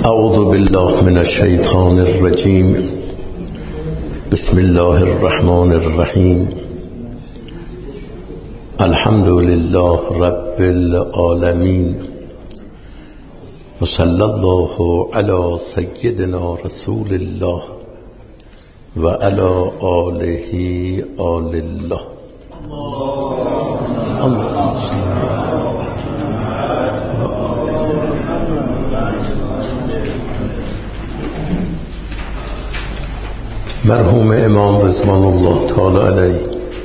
اعوذ بالله من الشیطان الرجیم. بسم الله الرحمن الرحیم. الحمد لله رب العالمین و صلی الله علی سیدنا رسول الله و علی آله آل الله. مرحوم امام رضوان الله تعالی علیه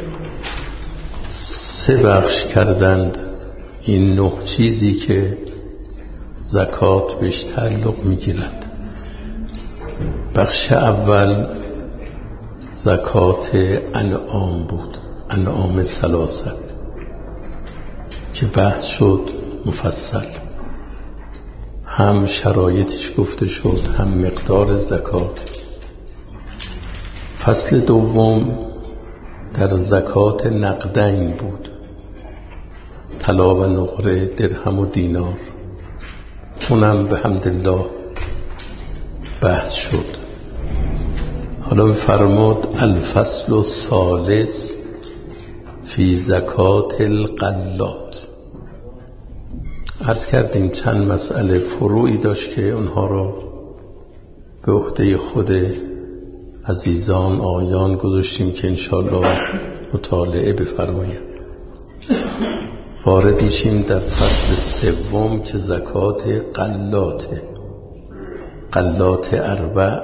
3 بخش کردند این 9 چیزی که زکات بهش تعلق میگیرد. بخش اول زکات انعام بود، انعام 3 که بحث شد مفصل، هم شرایطش گفته شد هم مقدار زکات. فصل دوم در زکات نقدین بود، طلا و نقره، درهم و دینار. اونم به حمدالله بحث شد. حالا بفرمود الفصل الثالث فی زکات الغلات. عرض کردیم چند مسئله فروعی داشت که اونها رو به عهده خود عزیزان آیان گذاشتیم که انشاءالله مطالعه بفرمایند. واردیشیم در فصل 3 که زکات غلاته. غلات 4: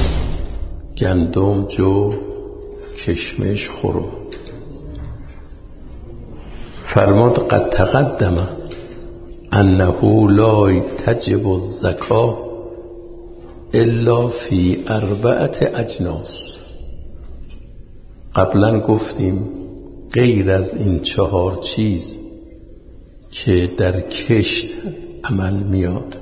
گندم، جو، کشمش، خرم. فرمود قد تقدم انه لا تجب الزکاه الا فی 4 اجناس. قبلا گفتیم غیر از این 4 چیز که در کشت عمل میاد،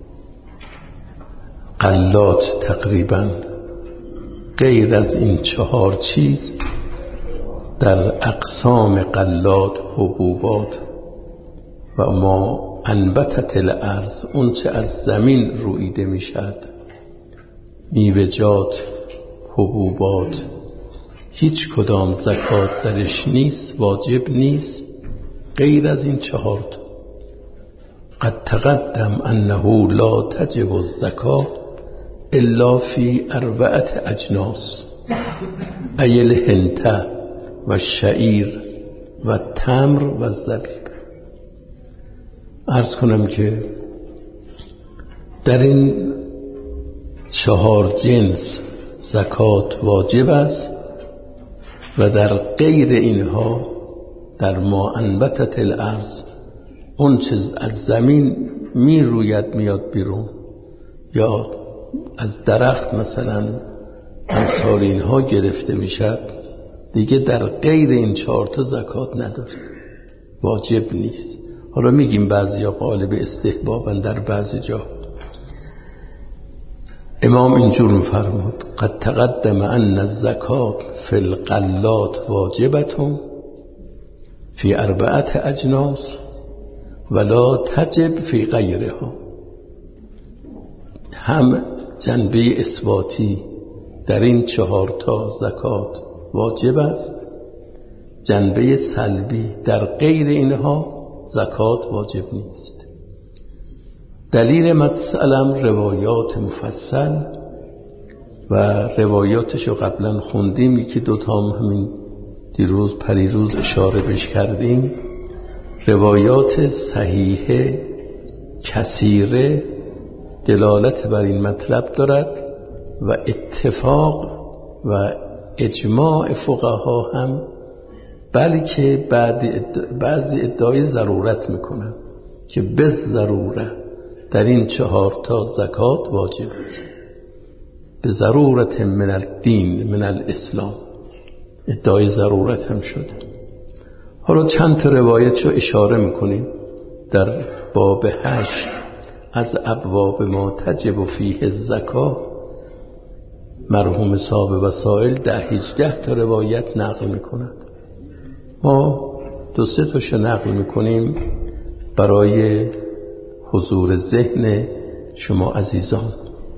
غلات تقریبا غیر از این 4 چیز در اقسام غلات، حبوبات و ما انبتت الارض، اون چه از زمین رویده میشد، میوه‌جات، حبوبات، هیچ کدام زکات درش نیست، واجب نیست غیر از این 4. قد تقدم انه لا تجب الزکاه الا فی 4 اجناس: ای الحنطه و الشعیر و التمر و الزبیب. عرض کنم که در این 4 جنس زکات واجب است و در غیر اینها، در ما انبتت الارض، اون چیز از زمین می روید میاد بیرون، یا از درخت مثلا امثال اینها گرفته میشد، دیگه در غیر این 4 زکات نداره، واجب نیست. حالا میگیم بعضیا غالب استحبابن در بعضی جا. امام اینجور میفرمود قد تقدم ان الزکات فی الغلات واجبتون فی 4 اجناس ولا تجب فی غیرها. هم جنبه اثباتی در این 4 زکات واجب است، جنبه سلبی در غیر اینها زکات واجب نیست. دلیل مسئلم روایات مفصل و روایاتشو قبلا خوندیم، یکی 2 همین دیروز پریروز اشاره بش کردیم. روایات صحیحه کثیره دلالت بر این مطلب دارد و اتفاق و اجماع فقها هم، بلکه بعضی ادعای ضرورت میکنن که به ضروره در این 4 زکات واجب است، به ضرورت من الدین من الاسلام، ادعای ضرورت هم شده. حالا چند تا روایت رو اشاره میکنیم در باب 8 از ابواب ما تجب فیه الزکاه. مرحوم صاحب وسائل 10-18 روایت نقل میکند، ما 2-3 تاشو نقل میکنیم برای حضور ذهن شما عزیزان.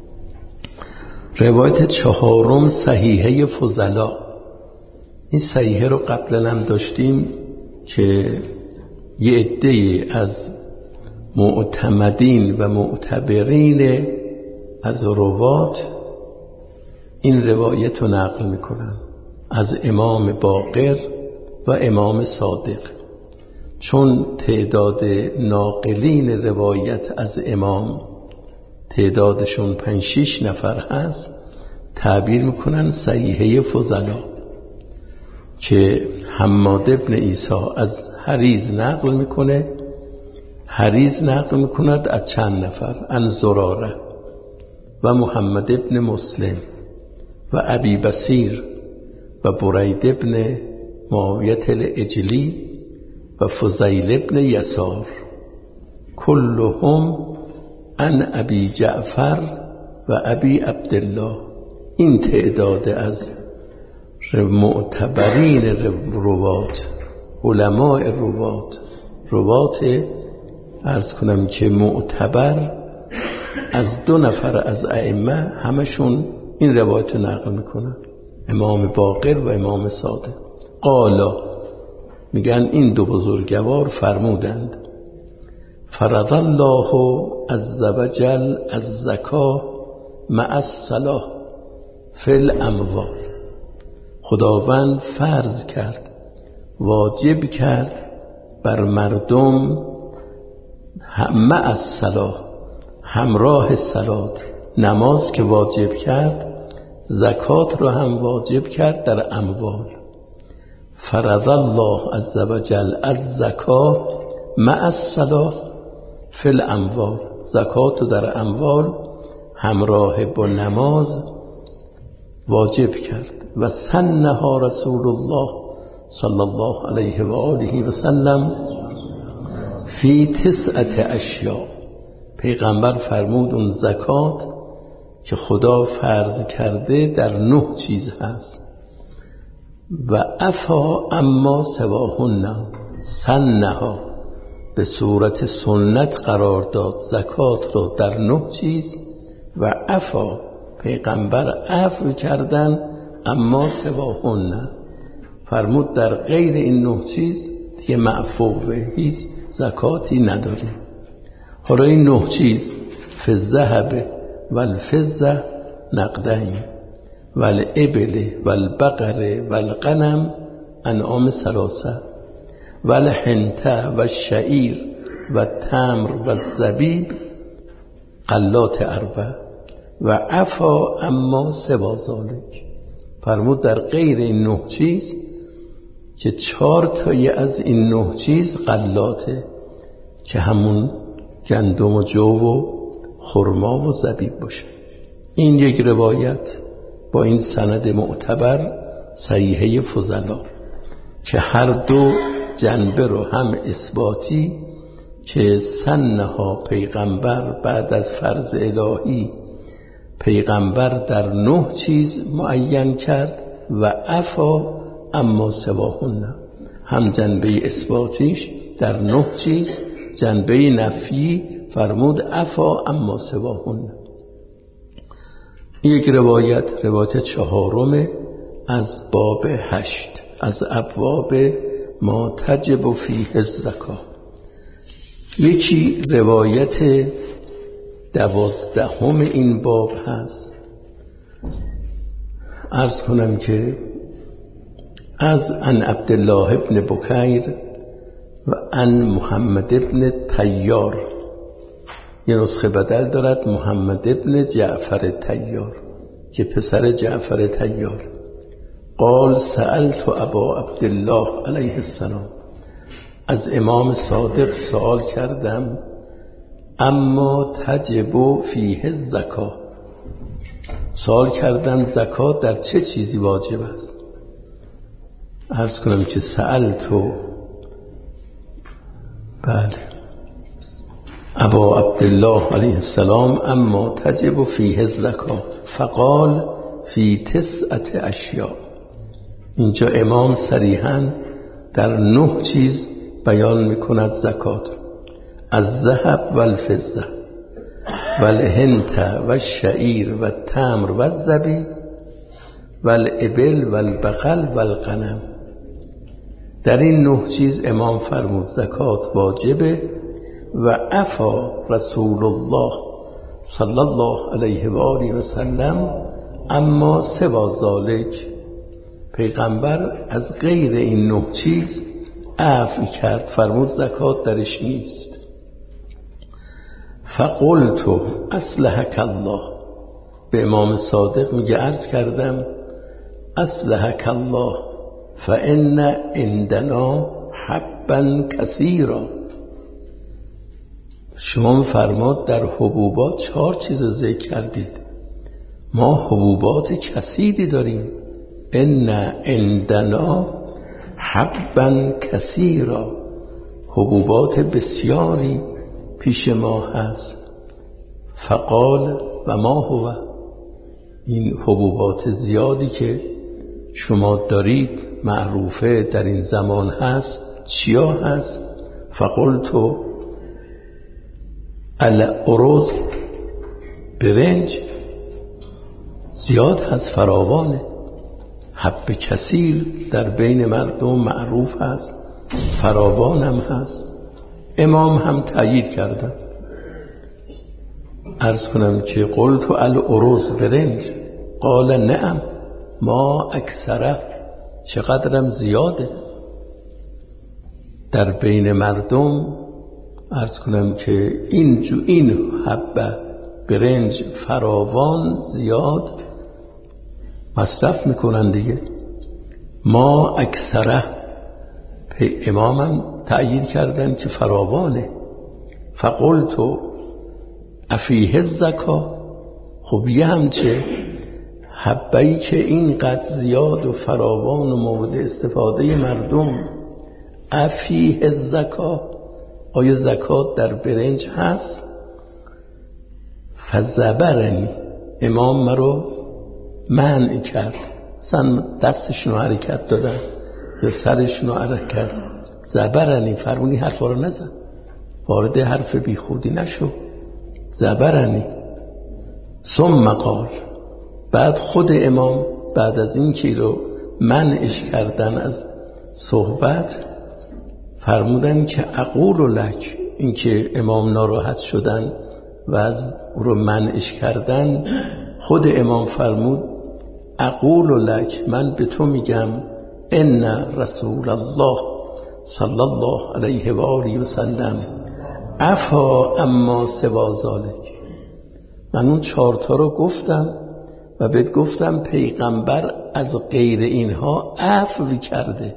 روایت چهارم صحیحه فضلا. این صحیحه رو قبلا هم داشتیم که یه عده از معتمدین و معتبرین از روات این روایت رو نقل میکنن از امام باقر و امام صادق. چون تعداد ناقلین روایت از امام تعدادشون 5-6 نفر هست، تعبیر میکنن صحیحه فضلا، که حماد ابن عیسی از حریز نقل میکنه، حریز نقل میکند از چند نفر، عن زراره و محمد ابن مسلم و ابی بصیر و برید ابن معاویة العجلی و فضیل ابن یسار، کلهم عن ابی جعفر و ابی عبدالله. این تعداد از معتبرین روات، علماء روات عرض کنم که معتبر از 2 نفر از ائمه، همشون این روایت رو نقل میکنن، امام باقر و امام صادق. قالا، میگن این 2 بزرگوار فرمودند: فرض الله عز وجل از زکاه مع الصلاة فی الاموال. خداوند فرض کرد، واجب کرد بر مردم مع الصلاة، همراه صلات، نماز که واجب کرد، زکات رو هم واجب کرد در اموال. فرض الله عز وجل از زکاه مع الصلاة فی الاموال. زکات رو در اموال همراه با نماز واجب کرد. و سنها رسول الله صلی الله علیه و آله و سلم فی 9 اشیاء. پیغمبر فرمود اون زکات که خدا فرض کرده در 9 چیز هست. و عفا اما سواهن، سنها به صورت سنت قرار داد زکات رو در 9 چیز. و عفا، پیغمبر عفو کردن، اما سواهن، فرمود در غیر این 9 چیز دیگه معفوه، هیچ زکاتی نداریم. حالا این 9 چیز: فی الذهب و الفضه نقدین و الابل و البقر و الغنم انعام 3 و الحنطه و الشعیر و التمر و الزبیب غلات 4 و عفا اما سوا ذلک. فرمود در غیر این 9 چیز که 4 تایی از این 9 چیز غلاته، که همون گندم و جو و خرما و زبیب باشه. این یک روایت با این سند معتبر صحیحه فضلا که هر 2 جنبه رو، هم اثباتی که سنها پیغمبر بعد از فرض الهی پیغمبر در 9 چیز معین کرد، و عفا اما سواهن، هم جنبه اثباتیش در 9 چیز، جنبه نفی فرمود عفا اما سواهن. یک روایت 4 از باب 8 از ابواب ما تجب فیه الزکاه. یکی روایت 12 این باب هست. عرض کنم که از عن عبدالله ابن بکیر و عن محمد ابن طیار، یه نسخه بدل دارد محمد ابن جعفر طیار که پسر جعفر طیار. قال سألت ابا عبدالله علیه السلام، از امام صادق سوال کردم، اما تجب فیه الزکاه، سوال کردم زکات در چه چیزی واجب است. عرض کنم که سألتو، بله، ابا عبدالله علیه السلام اما تجب فیه الزکاه فقال فی 9 اشیاء. اینجا امام صریحاً در 9 چیز بیان میکند زکات: از ذهب و الفضه، و الهنت و الشعیر و التمر و الزبیب و الابل و البقل و الغنم. در این 9 چیز امام فرمود زکات واجبه. و عفا رسول الله صلی الله علیه و آله و سلم اما سوا ذالک، پیغمبر از غیر این 9 چیز عفو کرد، فرمود زکات درش نیست. فقلت اصلحک الله، به امام صادق میگه عرض کردم اصلحک الله فان عندنا حبا کثیرا. شما فرماد در حبوبات 4 چیز ذکر کردید، ما حبوبات کثیری داریم. ان عندنا حبا کثیرا، حبوبات بسیاری پیش ما هست. فقال و ما هو، این حبوبات زیادی که شما دارید معروفه در این زمان هست چیا هست؟ فقلتو الارز، برنج زیاد هست، فراوانه. حب کثیر در بین مردم معروف هست، فراوان هم هست. امام هم تأیید کردن. عرض کنم که قلت الارز، برنج. قال نعم ما اکثره، چقدرم زیاده در بین مردم. عرض کنم که این حبه برنج فراوان زیاد مصرف میکنن دیگه. ما اکثره، امامم تأیید کردن که فراوانه. فقلتو افیه الزکا، خب یه همچه حبه‌ای که اینقدر زیاد و فراوان و مورد استفاده مردم، افیه الزکا، آیا زکات در برنج هست؟ فزبرنی، امام مرو منع کرد. اصلا دستشون رو حرکت دادن یا سرشون رو حرکت. زبرنی، فرمونی حرفا رو نزن، وارد حرف بی خودی نشو. زبرنی. ثم قال، بعد خود امام بعد از این که رو منعش کردن از صحبت، فرمودن که اقول لک، این که امام ناراحت شدن و از او رو منعش کردن، خود امام فرمود اقول لک، من به تو میگم ان رسول الله صلی الله علیه و آله و سلم عفا اما سوا ذالک. من اون 4 تا رو گفتم و بهت گفتم پیغمبر از غیر اینها عفو کرده.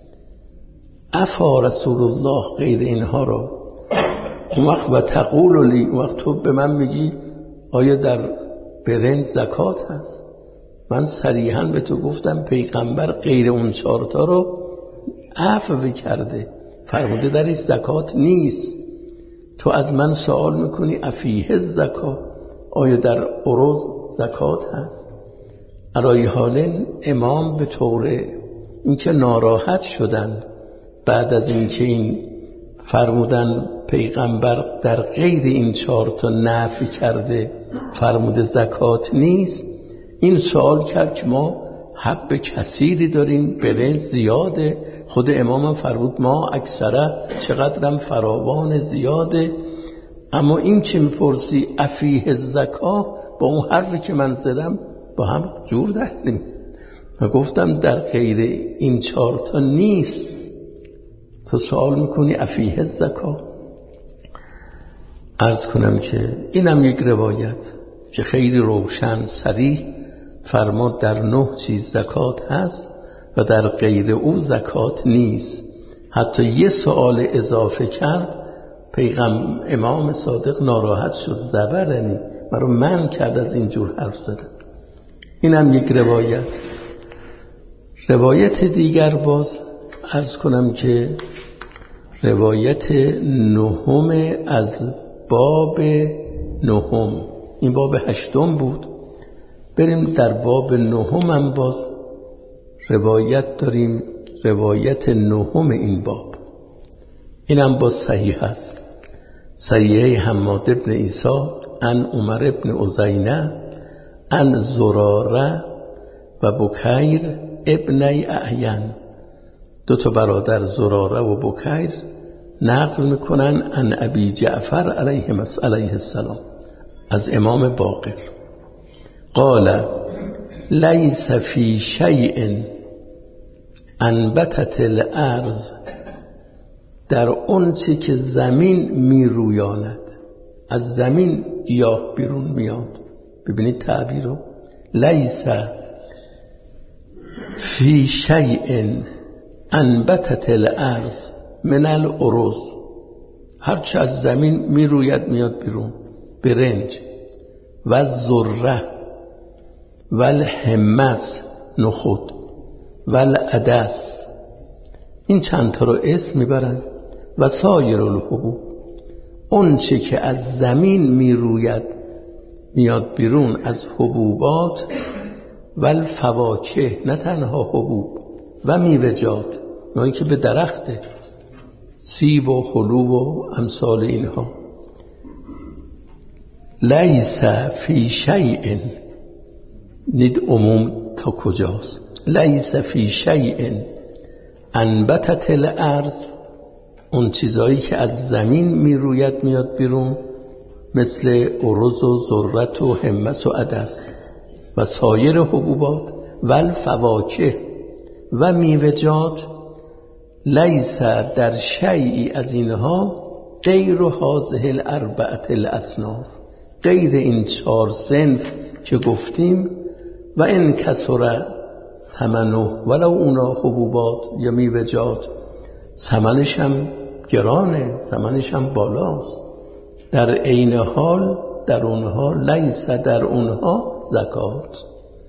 عفا رسول الله غیر اینها رو. اون وقت و تقول لی، اون وقت تو به من میگی آیا در برنج زکات هست؟ من صریحاً به تو گفتم پیغمبر غیر اون 4 تا رو عفو کرده، فرموده درش زکات نیست. تو از من سوال میکنی افیه الزکات، آیا در ارز زکات هست؟ علای حال امام به طور اینکه ناراحت شدند بعد از اینکه این فرمودن پیغمبر در غیر این 4 تا نفی کرده، فرموده زکات نیست، این سوال کرد که ما حب کثیری داریم، برنج زیاده. خود امام هم فرمود ما اکثره، چقدرم فراوان زیاده. اما این که میپرسی افیه الزکا، با اون حرفی که من زدم با هم جور در نمی و گفتم در غیر این 4 تا نیست. تو سوال میکنی افیه الزکا. عرض کنم که اینم یک روایت که خیلی روشن صریح فرمود در 9 چیز زکات هست و در غیر او زکات نیست. حتی یه سوال اضافه کرد، امام صادق ناراحت شد، زبرنی، مرا من کرد از اینجور حرف زدن. اینم یک روایت. روایت دیگر باز عرض کنم که روایت 9 از باب 9، این باب 8 بود. بریم در باب 9 هم باز روایت داریم، روایت 9 این باب، اینم باز صحیح است. صحیح حماد ابن عیسی عن عمر ابن عزینه عن زراره و بکیر ابنی اعین، دو تا برادر زراره و بکیر نقل میکنن عن ابی جعفر علیه السلام از امام باقر قال لیس فی شیء انبتت الارض، در اون چی که زمین میرویاند، از زمین گیاه بیرون میاد. ببینید تعبیر رو، لیس فی شیء انبتت الارض من الارز، هرچه از زمین میروید میاد بیرون، برنج و ذره و الحمص نخود و العدس، این چند تا رو اسم میبرن، و سایر الحبوب، اون چی که از زمین میروید میاد بیرون از حبوبات، و الفواکه، نه تنها حبوب، و میوه‌جات، اونایی که به درخته، سیب و حلوب و امثال اینها. لیس فی شیء، نید عموم تا کجاست؟ لیس فی شیء انبتت الارض، اون چیزایی که از زمین میروید میاد بیرون، مثل ارز و ذرت و حمص و عدس و سایر حبوبات، و الفواکه و میوه‌جات، لیس در شیئی از اینها غیر هذه الاربعه الاصناف، غیر این 4 صنف که گفتیم، و ان کثر ثمنه، ولو اونا حبوبات یا میوه‌جات ثمنش هم گرانه، ثمنش هم بالاست، در عین حال در اونها لیس در اونها زکات.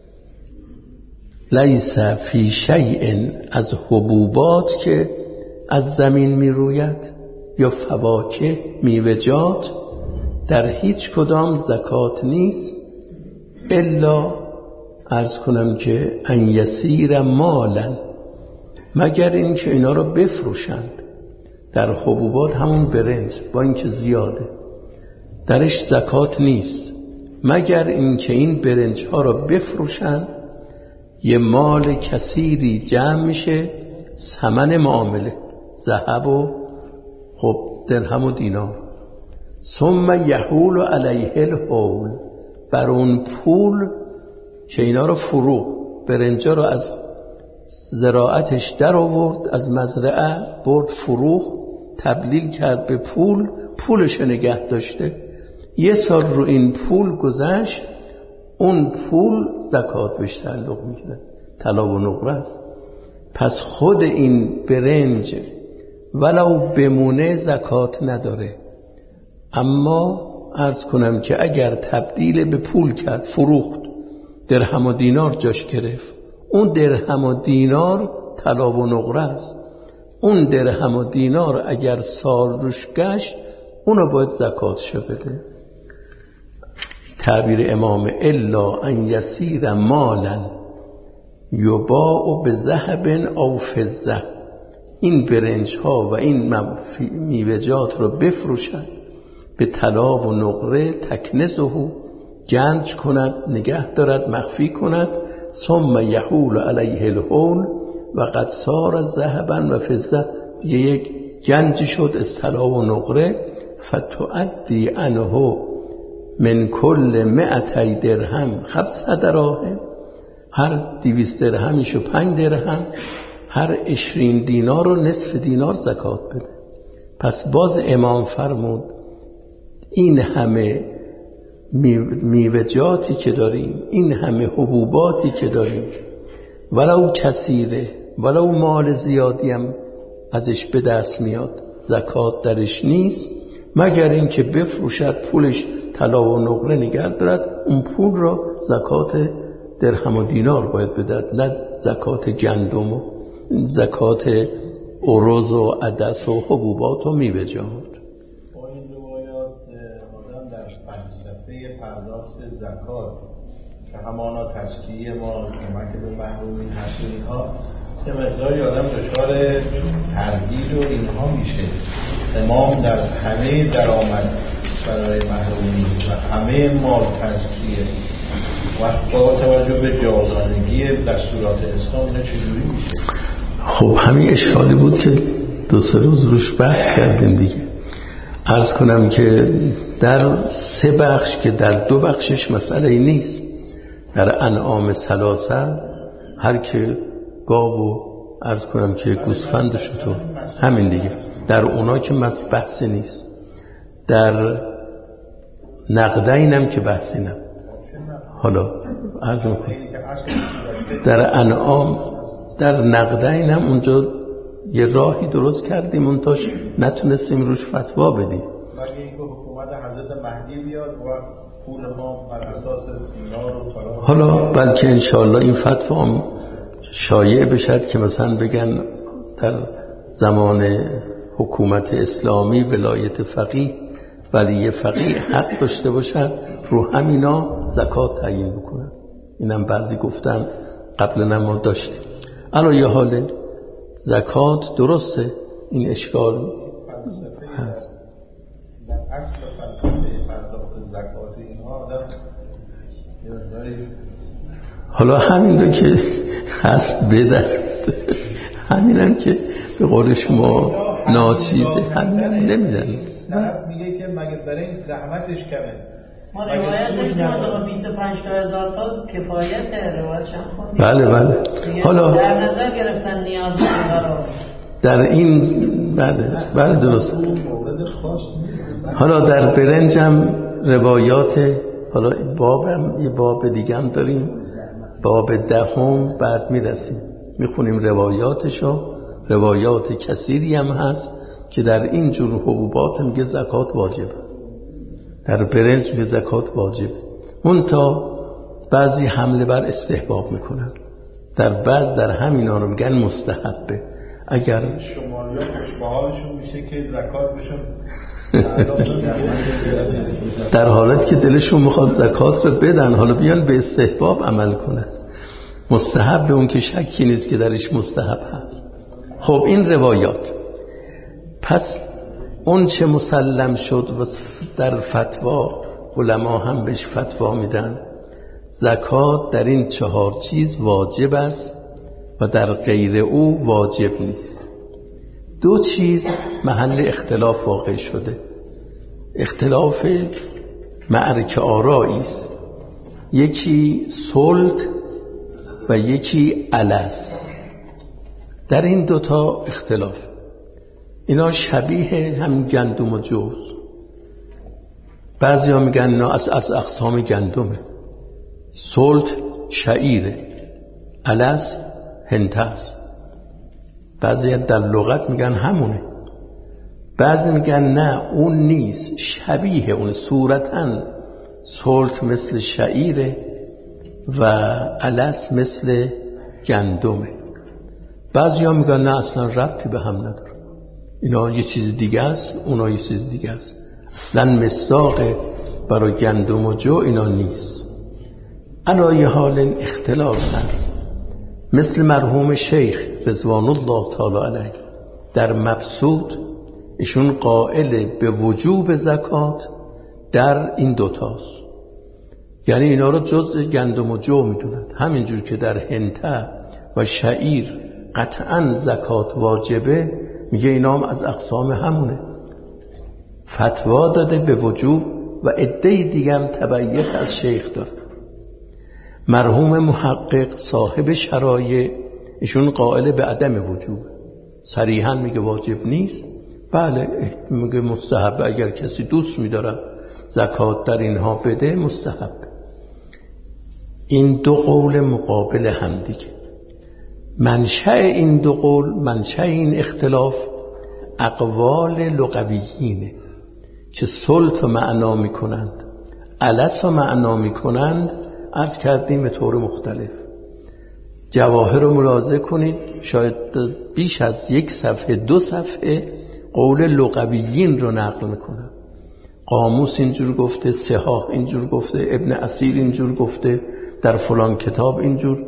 لیس فی شیء، از حبوبات که از زمین میروید یا فواکه میوه‌جات، در هیچ کدام زکات نیست، الا عرض کنم که ان یسیر مالا، مگر این که اینا رو بفروشند. در حبوبات همون برنج با اینکه زیاده درش زکات نیست، مگر این که این برنج ها رو بفروشند، یه مال کثیری جمع میشه، ثمن معامله، ذهب و خب درهم و دینار، ثم یحول علیه الحول، بر اون پول که اینا رو فروخ، برنجا رو از زراعتش در آورد، از مزرعه برد فروخ، تبدیل کرد به پول، پولش نگه داشته، 1 سال رو این پول گذشت، اون پول زکات بهش تعلق میکنه، طلا و نقره است. پس خود این برنج ولو بمونه زکات نداره، اما عرض کنم که اگر تبدیل به پول کرد، فروخت، درهم و دینار جاش گرفت، اون درهم و دینار طلا و نقره است، اون درهم و دینار اگر سال روش گشت، اونو باید زکاتشو بده. تعبیر امام الا ان یسیر مالا یباع بذهب او فضه، این برنج ها و این میوه‌جات رو بفروشد به طلا و نقره، تکنزه، گنج کند، نگه دارد، مخفی کند، ثم یحول علیه الحول و قد صار ذهبا و فضه، دیگه یک گنجی شد از طلا و نقره، فتؤدی عنه من کل 200 درهم 5 دراهم، هر 200 درهمیشو 5 درهم، هر 20 دینار و نصف دینار زکات بده. پس باز امام فرمود این همه میوه‌جاتی که داریم، این همه حبوباتی که داریم، ولو کثیره، ولو مال زیادی هم ازش به دست میاد، زکات درش نیست، مگر این که بفروشد، پولش طلا و نقره نگه دارد، اون پول را زکات درهم و دینار باید بدهد، نه زکات گندم و زکات ارز و عدس و حبوبات و میوه‌جات. با این روایات آدم در فلسفه پرداخت زکات که همانا تزکیه ما، کمک به محرومین هست و اینها، یه مقداری آدم دچار تردید و اینها میشه. امام در همه درآمد برای محرومی و همه مال تزکیه و با توجه به جاودانگی دستورات اسلام چجوری میشه؟ خب همین اشکالی بود که 2-3 روز روش بحث کردیم دیگه. عرض کنم که در 3 بخش که در 2 بخشش مسئله ای نیست. در انعام 3 هر که گاو و عرض کنم که گوسفند و شتر همین دیگه، در اونا که بحثی نیست. در نقدین هم که بحثی نه. حالا عرض میکنم در انعام در نقدین هم اونجا یه راهی درست کردیم اونتاش نتونستیم روش فتوا بدیم. مگه اینکه حکومت حضرت مهدی بیاد و پول ما بر اساس دینار و طلا، حالا بلکه انشاءالله این فتوا هم شایع بشد که مثلا بگن در زمان حکومت اسلامی ولایت فقیه ولی فقیه حق داشته باشد رو همینا زکات تعیین بکنن. اینم بعضی گفتن، قبلا ما داشتیم. الان یه حال زکات درسته، این اشکال هست. در اصل فلسفه پرداخت زکات اینها آدم حالا همین رو که هست بدن، همینم که به قول شما ناچیزه، همینم نمیدن. میگه که مگه برای این زحمتش کمه. ما روایت داشتیم 25,000 تا کفایت روایتش هم خوندیم. بله. حالا در نظر گرفتن نیازمند رو در این بله درست. حالا در برنج هم روایات، حالا یه باب دیگه هم داریم، باب 10 بعد میرسیم میخونیم روایاتشو. روایات کثیری هم هست که در این جور حبوبات میگه زکات واجب است، در برنج میگه زکات واجب. اون تا بعضی حمله بر استحباب میکنن، در همینا رو میگن مستحبه. اگر شمالی‌ها خوشبحالشون میشه که زکات بشن در حالت که دلشون میخواد زکات رو بدن، حالا بیان به استحباب عمل کنن. مستحب اون که شکی نیست که درش مستحب هست. خب این روایات. پس اون چه مسلم شد و در فتوا علما هم بهش فتوا میدن، زکات در این 4 چیز واجب است و در غیر او واجب نیست. 2 چیز محل اختلاف واقع شده، اختلاف معرکه آرایی است. یکی سلط و یکی الست. در این 2 تا اختلاف، اینا شبیه هم گندم و جوز. بعضی ها میگن اینا از اقسام گندمه. سلط شعیره، الست هنته است. بعضی در لغت میگن همونه، بعضی میگن نه اون نیست، شبیه اون. صورتاً سلط مثل شعیره و الست مثل گندمه. بعضی ها میگن نه اصلا ربطی به هم نداره، اینا یه چیز دیگه است، اونا یه چیز دیگه است، اصلا مصداق برای گندم و جو اینا نیست. علای حال اختلاف هست. مثل مرحوم شیخ رضوان الله تعالی علیه در مبسوط، ایشون قائل به وجوب زکات در این 2 تاست، یعنی اینا رو جز گندم و جو میدونند. همینجور که در هنته و شعیر قطعا زکات واجبه، میگه اینا هم از اقسام همونه. فتوا داده به وجوب و عده دیگه هم تبعیت از شیخ داره. مرحوم محقق صاحب شرایع، ایشون قائل به عدم وجوب، صریحا میگه واجب نیست. بله میگه مستحب، اگر کسی دوست میداره زکات در اینها بده مستحب. این 2 قول مقابل هم دیگه. منشأ این 2 قول، منشأ این اختلاف اقوال لغویینه که سلط معنا میکنند، الست معنا میکنند. عرض کردیم به طور مختلف. جواهر رو ملاحظه کنید، شاید بیش از 1 صفحه 2 صفحه قول لغویین رو نقل میکنن. قاموس اینجور گفته، صحاح اینجور گفته، ابن اسیر اینجور گفته، در فلان کتاب اینجور.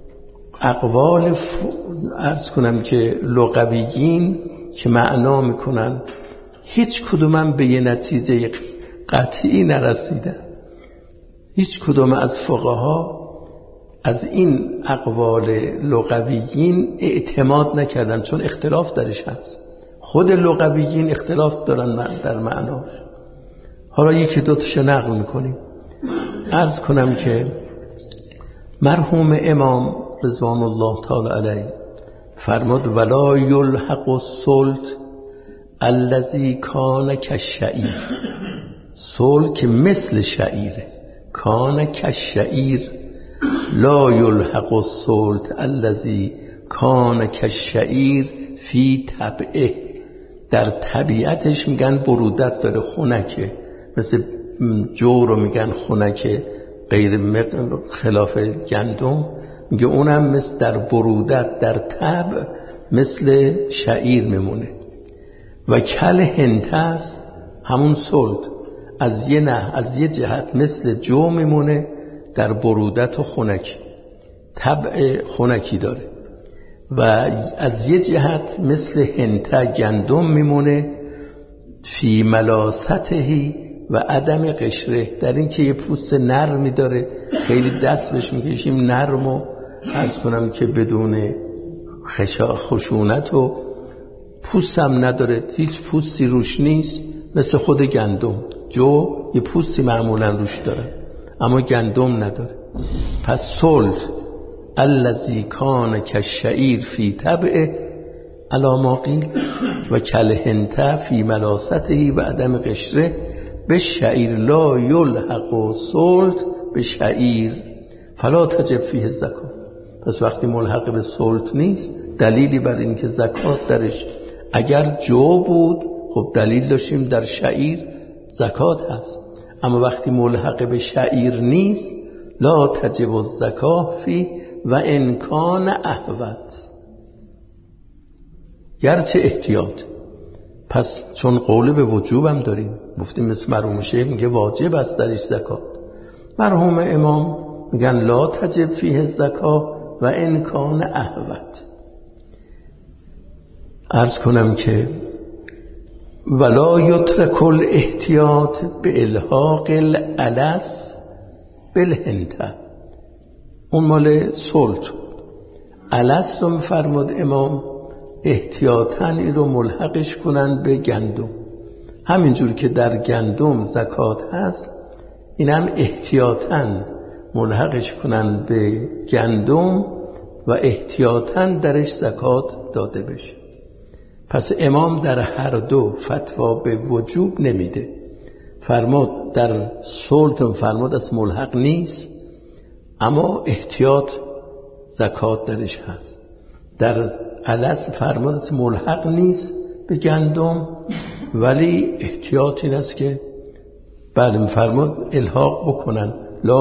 اقوال عرض کنم که لغویین که معنا میکنن، هیچ کدومم به یه نتیجه قطعی نرسیدن. هیچ کدوم از فقها از این اقوال لغویین اعتماد نکردن، چون اختلاف درش هست. خود لغویین اختلاف دارن در معناش. حالا یکی دو تاشو نقل میکنیم. عرض کنم که مرحوم امام رضوان الله تعالی علیه فرمود ولا یلحق السلط الذی کان کالشعیر. سلط که مثل شعیره، کان کالشعیر، لا یلحق السلط الذی کان کالشعیر فی طبعه. در طبیعتش میگن برودت داره، خنکه، مثل جو رو میگن خنکه، غیر خلاف گندم، میگه اونم مثل در برودت در طبع مثل شعیر میمونه. و کل هنتس همون سلط از یه جهت مثل جو میمونه، در برودت و خنک، طبع خنکی داره. و از یه جهت مثل هنته گندم میمونه، فی ملاستهی و عدم قشره، در این که یه پوست نرمی داره، خیلی دست بهش میکشیم نرم و عرض کنم که بدون خشونت و پوست هم نداره، هیچ پوستی روش نیست، مثل خود گندم. جو یه پوستی معمولا روش داره اما گندم نداره. پس سلط الذی کان کالشعیر فی طبعه علی ما قیل و کالهنته فی ملاسته و عدم قشره بالشعیر لا یلحق سلط بشعیر فلا تجب فیه الزکات. پس وقتی ملحق به سلط نیست، دلیلی بر این که زکات درش، اگر جو بود خب دلیل داشتیم در شعیر زکات هست، اما وقتی ملحق به شعیر نیست لا تجب الزکات فی و انکان احوت، گرچه احتیاط. پس چون قول به وجوب هم داریم، گفتیم مثل مرحوم شیخ میگه واجب است درش زکات، مرحوم امام میگن لا تجب فیه الزکات و انکان احوت. عرض کنم که ولا یترک الاحتیاط به الحاق الالس بالهنته. اون مال سلط. الس رو میفرماد امام احتیاطاً این رو ملحقش کنن به گندم، همینجور که در گندم زکات هست این هم احتیاطاً ملحقش کنن به گندم و احتیاطاً درش زکات داده بشه. پس امام در هر دو فتوا به وجوب نمیده. فرمود در سلط فرمود از ملحق نیست اما احتیاط زکات درش هست. در الس فرمود از ملحق نیست به گندم ولی احتیاط این است که بعد فرمود الحاق بکنن،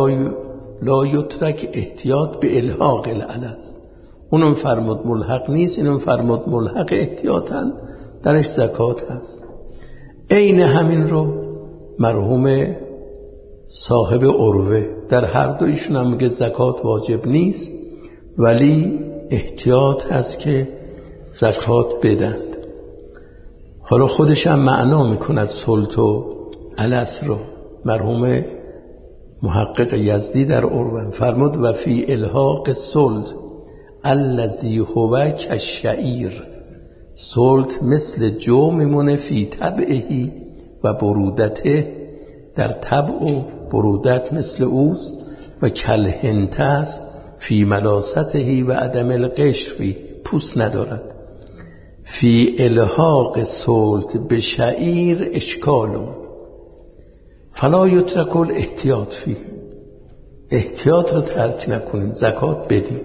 لا یترک احتیاط به الحاق الالس. اونم فرمود ملحق نیست، اینم فرمود ملحق احتیاطاً درش زکات هست. عین همین رو مرحوم صاحب عروه در هر دو ایشون هم میگه زکات واجب نیست ولی احتیاط هست که زکات بدند. حالا خودش هم معنا میکند سلط و الس رو. مرحوم محقق یزدی در عروه فرمود و فی الحاق سلط الذی هو کالشعیر، سلط مثل جو میمونه فی طبعه و برودته، در طبع و برودت مثل اوست، و کالهنته فی ملاسته و عدم القشر، پوست ندارد. فی الحاق سلط به شعیر اشکالون فلا یترک الاحتیاط فی، احتیاط رو ترک نکنیم، زکات بدیم.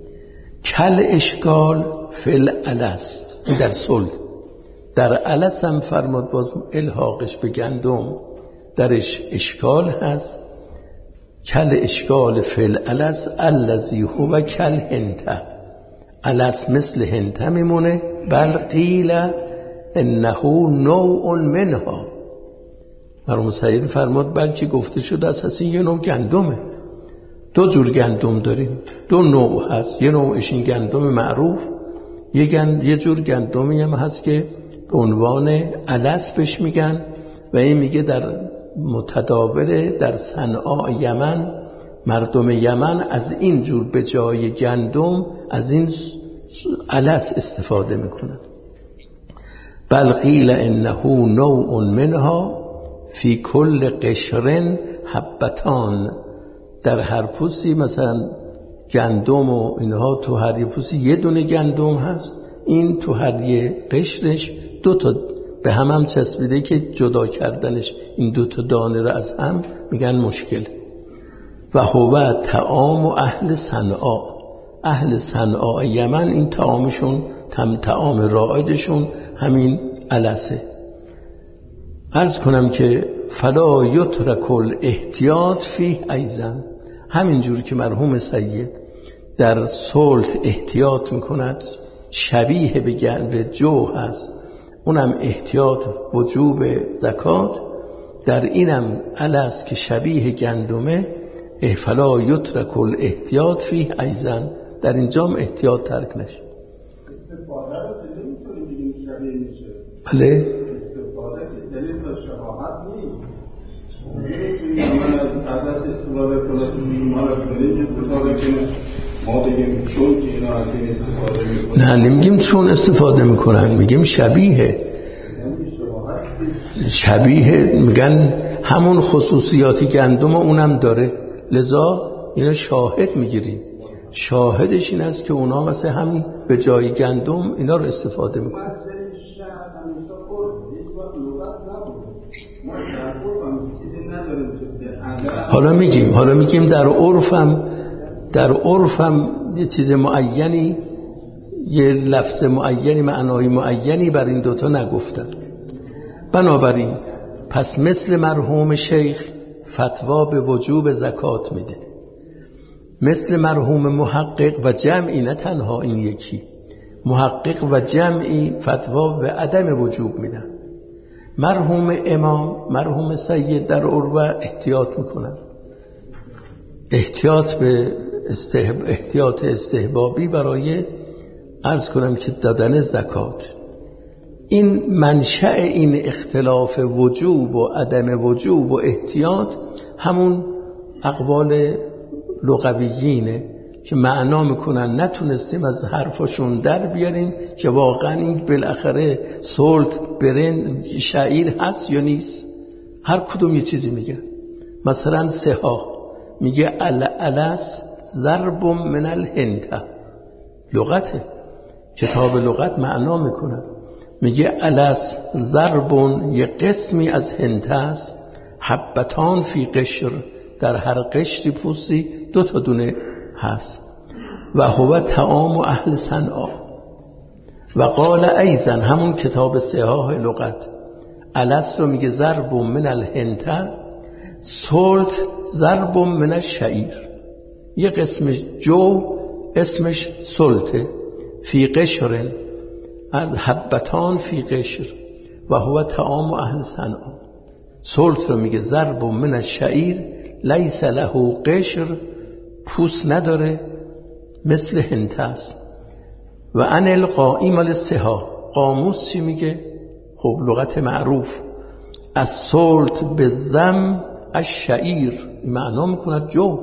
کل اشکال فی الالس، این در سلط. در الس هم فرمود باز الحاقش به گندم درش اشکال هست. کل اشکال فی الالس الذی هو کالهنته، الس مثل هنته میمونه. بل قیل انه نوع منها، مرحوم سعید فرمود بلکه گفته شده است این یه نوع گندمه. دو جور گندم داریم، دو نوع هست. یه نوعش این گندم معروف، یه جور گندمی هم هست که به عنوان الس بهش میگن و این میگه در متداوله در صنعاء یمن. مردم یمن از این جور به جای گندم از این علس استفاده میکنن. بل قیل انه نوع منها فی کل قشر حبتان. در هر پوسی مثلا گندم و اینها تو هر یه پوسی یه دونه گندم هست، این تو هر یه قشرش 2 تا به هم چسبیده که جدا کردنش این 2 تا دانه رو از هم میگن مشکل. و هو طعام اهل صنعاء. اهل صنعاء یمن این طعامشون طعام رایجشون همین علسه. عرض کنم که فلا یترک الاحتیاط فیه ایضا. همینجور که مرحوم سید در سلط احتیاط میکند شبیه به جو هست، اونم احتیاط وجوب زکات، در اینم علس که شبیه گندمه فلا یترک الاحتیاط فیه ایضا، در اینجام احتیاط ترک نشه. استفاده رو که نمیتونی بگیم شبیه میشه. بله استفاده که دلیل تا شباهت نیست. نمیتونی من از عدس استفاده کنم، من از دلیل استفاده کنم، ما بگیم چون که اینا از این استفاده میکنن. نه نمیگیم چون استفاده میکنن، میگیم شبیه. شبیه میگن همون خصوصیاتی گندم اونم داره، لذا اینا شاهد میگیریم. شاهدش این است که اونا مثل همین به جای گندم اینا رو استفاده میکنن. حالا میگیم در عرفم یه چیز معینی، یه لفظ معینی، معنای معینی بر این 2 تا نگفتن. بنابراین پس مثل مرحوم شیخ فتوا به وجوب زکات میده، مثل مرحوم محقق و جمعی، نه تنها این یکی، محقق و جمعی فتوا به عدم وجوب میدن. مرحوم امام، مرحوم سید در عروه احتیاط میکنن، احتیاط به احتیاط استحبابی برای عرض کنم که دادن زکات. این منشأ این اختلاف وجوب و عدم وجوب و احتیاط همون اقوال لغویینه که معنا میکنن نتونستیم از حرفاشون در بیاریم که واقعا این بالاخره سلط برنج شعیر هست یا نیست. هر کدوم یه چیزی میگه. مثلا سها میگه العلس ضرب من الهنته، لغته، کتاب لغت معنا میکنه، میگه علس ضربون یه قسمی از هنته است، حبتان فی قشر، در هر قشری پوستی 2 تا دونه هست. و هو طعام اهل صنعاء. و قال ایضا همون کتاب صحاح لغت علس رو میگه ضرب من الهنته، سلط ضرب من الشعیر، یه قسمش جو اسمش سلطه، فی قشر حبتان فی قشر و هو طعام اهل صنعاء. سلط رو میگه ضرب من الشعیر لیس له قشر، پوست نداره، مثل هنته است. و ان القائم للصحاح، قاموس چی میگه؟ خب لغت معروف، از سلط به زم الشعیر معنا میکند جو.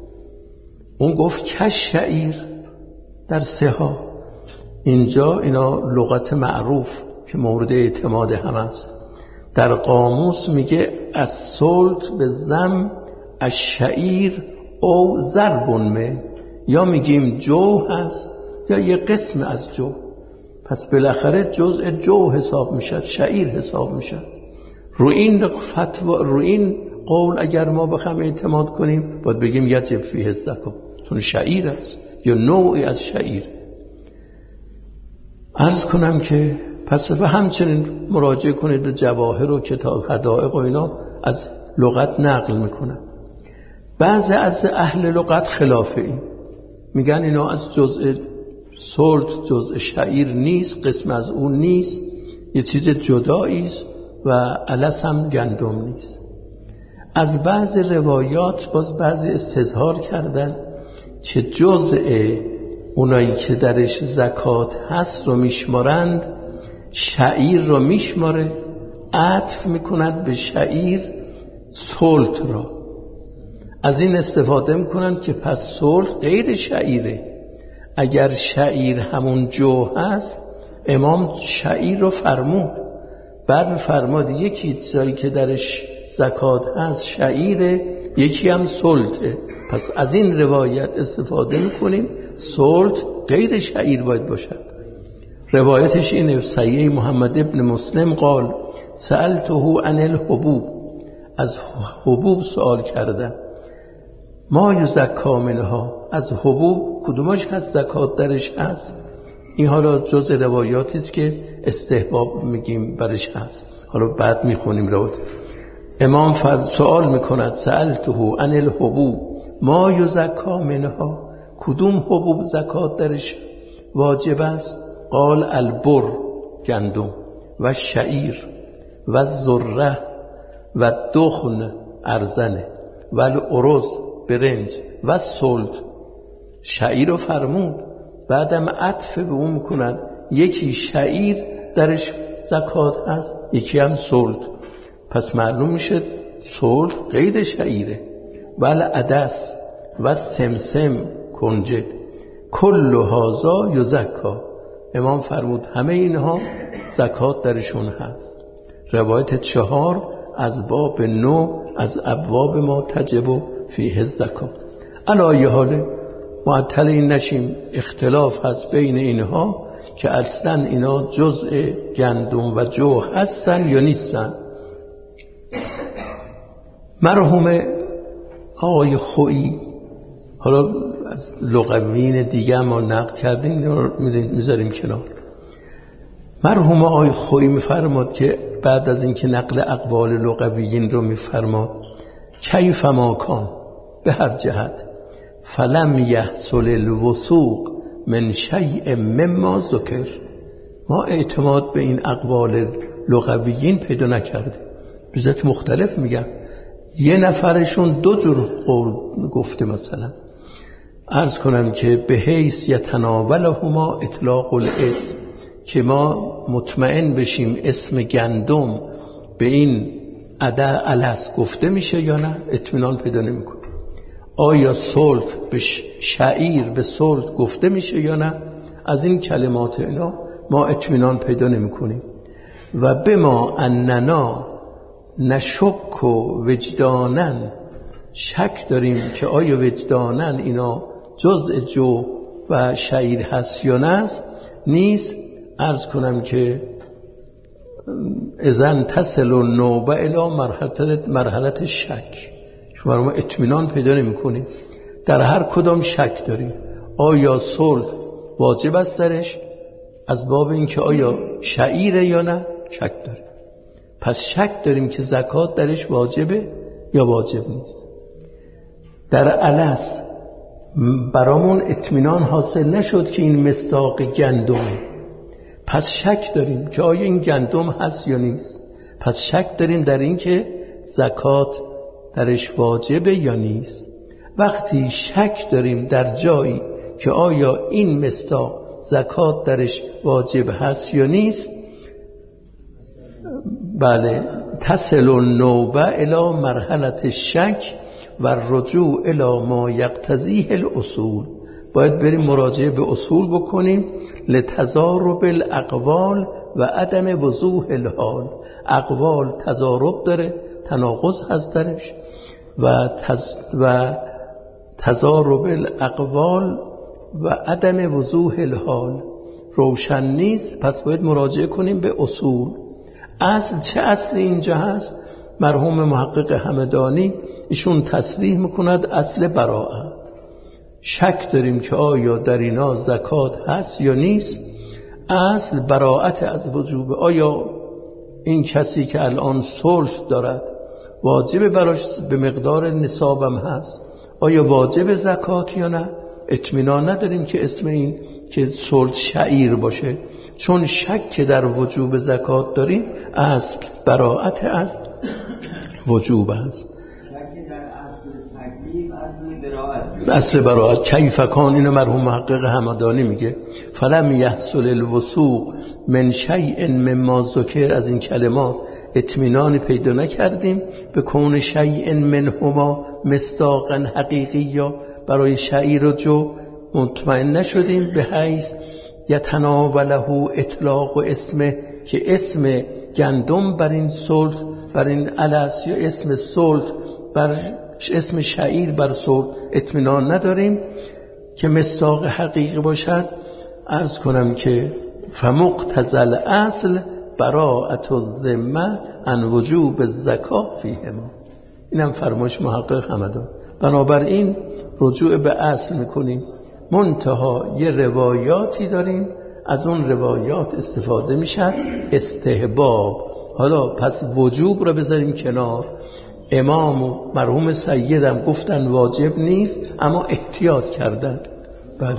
اون گفت کش شعیر در صحاح. اینجا اینا لغت معروف که مورد اعتماد هم است. در قاموس میگه از سلط به زم الشعیر او ضربن، یا میگیم جو هست یا یه قسم از جو، پس بالاخره جزء جو حساب میشد، شعیر حساب میشد. رو این فتوا، رو این قول اگر ما بخوایم اعتماد کنیم باید بگیم یجب فیه الزکات، چون شعیر است یا نوعی از شعیر. عرض کنم که پس و همچنین مراجعه کنید به جواهر و کتاب حدائق و اینا از لغت نقل میکنن. بعضی از اهل لغت خلاف این، میگن اینا از جزء سلط، جزء شعیر نیست، قسم از اون نیست، یه چیز جدایی است و علس هم گندم نیست. از بعضی روایات باز بعضی استظهار کردن که جزء اونایی که درش زکات هست رو میشمارند، شعیر رو میشماره، عطف میکند به شعیر سلط را. از این استفاده میکنند که پس سلط غیر شعیره. اگر شعیر همون جو هست، امام شعیر رو فرمود، بعد فرماد یکی چیزایی که درش زکات هست شعیره، یکی هم سلطه. پس از این روایت استفاده میکنیم سلط غیر شعیر باید باشد. روایتش اینه، صحیح محمد ابن مسلم قال سألته عن الحبوب، از حبوب سوال کردم، ما یزکا منها، از حبوب کدومش هست زکات درش هست؟ این حالا جز روایاتی است که استحباب میگیم برش هست، حالا بعد میخونیم روایت. امام سوال میکند سألته عن الحبوب ما یزکا منها، کدوم حبوب زکات درش واجب است؟ قال البر، گندم، و شعیر، و ذره، و دخن، ارزنه، و الارز، برنج، و سلط. شعیر رو فرمود، بعدم عطف به اون میکنند یکی شعیر درش زکات هست، یکی هم سلط. پس معلوم میشه سلط غیر شعیره. و العدس، و سمسم، کنجد، کل هذا یزکا. امام فرمود همه اینها زکات درشون هست. روایت 4 از باب 9 از ابواب ما تجب فیه الزکات. علایه حال معطل این نشیم، اختلاف هست بین اینها که اصلا اینا جزء گندم و جو هستن یا نیستن. مرحوم آقای خویی، حالا از لغویین دیگه ما نقل کردیم میذاریم کنار. مرحوم آقای خویی میفرماد که بعد از اینکه نقل اقوال لغویین رو میفرماد، کیف ما کان، به هر جهت، فلم یحصل الوثوق من شیء مما ذکر، ما اعتماد به این اقوال لغویین پیدا نکردیم. بذات مختلف میگم، یه نفرشون دو جور قول گفته، مثلا عرض کنم که به حیث یتناولهما اطلاق الاسم، که ما مطمئن بشیم اسم گندم به این عده الست گفته میشه یا نه، اطمینان پیدا نمیکنه. آیا سلط به شعیر به سلط گفته میشه یا نه، از این کلمات اینا ما اطمینان پیدا نمیکنیم. و به ما اننا نشک و وجدانن، شک داریم که آیا وجدانن اینا جزء جو و شعیر هست یا نه نیست. عرض کنم که اذن تصل النوبه الی مرحلت شک، شما ما اطمینان پیدا نمی کنیم، در هر کدام شک داریم. آیا سلط واجب است درش، از باب این که آیا شعیره یا نه شک داریم. پس شک داریم که زکات درش واجبه یا واجب نیست. در الست برامون اطمینان حاصل نشد که این مصداق گندمه، پس شک داریم که آیا این گندم هست یا نیست. پس شک داریم در این که زکات درش واجبه یا نیست. وقتی شک داریم در جایی که آیا این مصداق زکات درش واجب هست یا نیست، بله، تصل النوبه الی مرحلت شک و رجوع الی ما یقتضیه الاصول، باید بریم مراجعه به اصول بکنیم. لتضارب الاقوال و عدم وضوح الحال، اقوال تضارب داره، تناقض هست درش، و تضارب الاقوال و عدم وضوح الحال روشن نیست. پس باید مراجعه کنیم به اصول. اصل چه اصل اینجا هست؟ مرحوم محقق همدانی ایشون تصریح میکند اصل براءت. شک داریم که آیا در اینا زکات هست یا نیست. اصل براءت از وجوب. آیا این کسی که الان سلط دارد واجب براش به مقدار نصابم هست، آیا واجب زکات یا نه؟ اطمینان نداریم که اسم این که سلط شعیر باشه، چون شک در وجوب زکات داریم. اصل براءت از وجوب است. اصل براءت کیف کان، اینو مرحوم محقق همدانی میگه فلم یحصل الوثوق من شیء مما ذکر. از این کلمات اطمینانی پیدا نکردیم به کون شیء منهما مصداقا حقیقی، یا برای شعیر و جو مطمئن نشدیم به حیث یتناوله اطلاق و اسمه، که اسم گندم بر این سلط بر این علس یا اسم سلط بر اسم شعیر بر سلط اطمینان نداریم که مصداق حقیقی باشد. عرض کنم که فمقتضی الاصل براءت الذمه عن وجوب الزکات فیهما، اینم فرمایش محقق همدان. بنابراین رجوع به اصل میکنیم، منتها یه روایاتی داریم از اون روایات استفاده میشن استحباب. حالا پس وجوب رو بذاریم کنار، امام و مرحوم سیدم گفتن واجب نیست اما احتیاط کردن. بله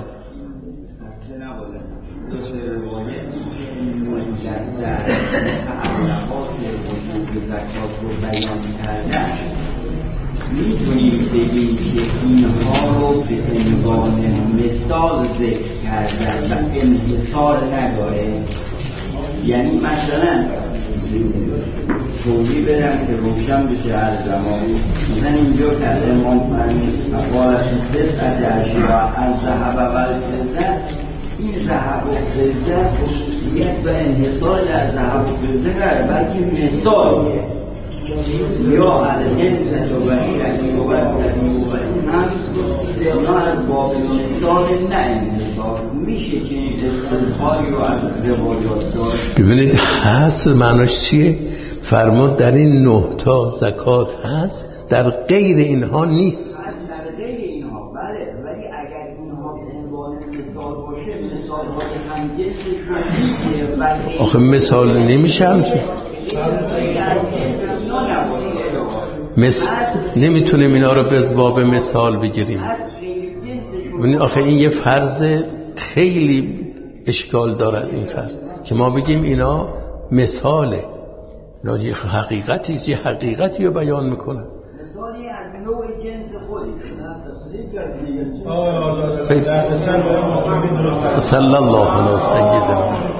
میتونیم بگیم که اینها رو به عنوان مثال ذکر کردن و انحصار نداره. یعنی مثلا توضیح بدم که روشن بشه هر زمان. مثلا اینجا که امام فرمود افعالش تسعة اشیاء از ذهب و الفضه، این ذهب و فضه خصوصیت و انحصار در ذهب و فضه نداره، بلکه مثالیه. یا علم تجربه شکلی و برکتی و این اونا از باب مثال نه انحصار میشه که این استدخالی رو از روایات داشت. ببینید حصر معناش چیه؟ فرمود در این 9 تا زکات هست، در غیر اینها نیست. در غیر اینها بله، ولی اگر اینها به عنوان مثال باشه، مثال های همجنسش رو آخه مثال نمیشم چی؟ نمیتونیم اینا رو به باب مثال بگیریم. آخه این یه فرض خیلی اشکال دارد، این فرض که ما بگیم اینا مثاله، اینا یه حقیقتی، یه حقیقتی رو بیان میکنن. مثالی از نوع جنس خودی. صلی الله علیه سیدنا